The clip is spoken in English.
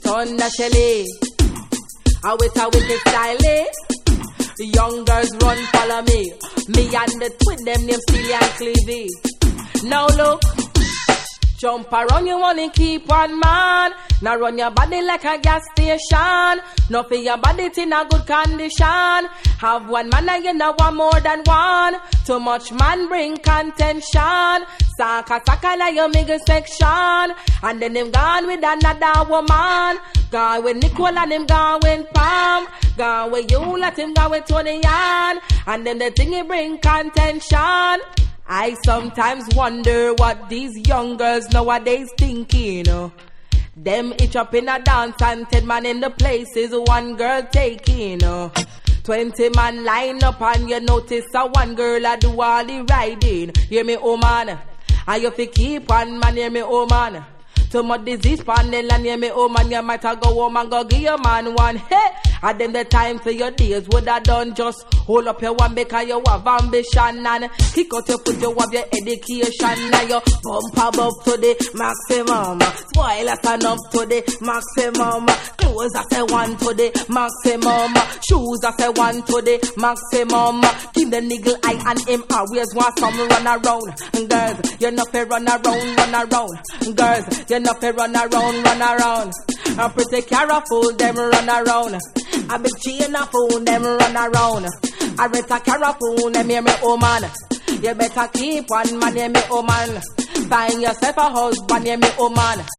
son of Shelly. I with a wicked style, eh? The young girls run, follow me. Me and the twin, them name Celia and Clevie. Now look, jump around, you wanna keep one man. Now run your body like a gas station. Now for your body in a good condition. Have one man and you know want more than one. Too much man bring contention. Saka like your mega section. And then him gone with another woman. Gone with Nicole and him gone with Pam. Gone with you, let him go with Tony Yan. And then the thing he bring contention. I sometimes wonder what these young girls nowadays thinking. Them itch up in a dance and 10 man in the places one girl taking. 20 man line up and you notice a one girl a do all the riding. Hear me, oh man. And you fi keep one man, hear me, oh man. Too much disease panel and hear me, oh man. You might a go home and go give your man one. Hey, and then the time for your days would have done. Just hold up your one because you have ambition. And kick out your foot, you have your education. Now you bump up to the maximum. Spoilers and up to the maximum. Clothes I say one to the maximum. Shoes I say one to the maximum. Give the niggle eye and him always want some run around. Girls, you know fi run around. Girls, you know fi run around. A pretty careful, them run around. A big chain of phone, them run around. I rent a careful, them hear me, oh man. You better keep one man, hear me, oh man. Find yourself a husband, hear me, oh man.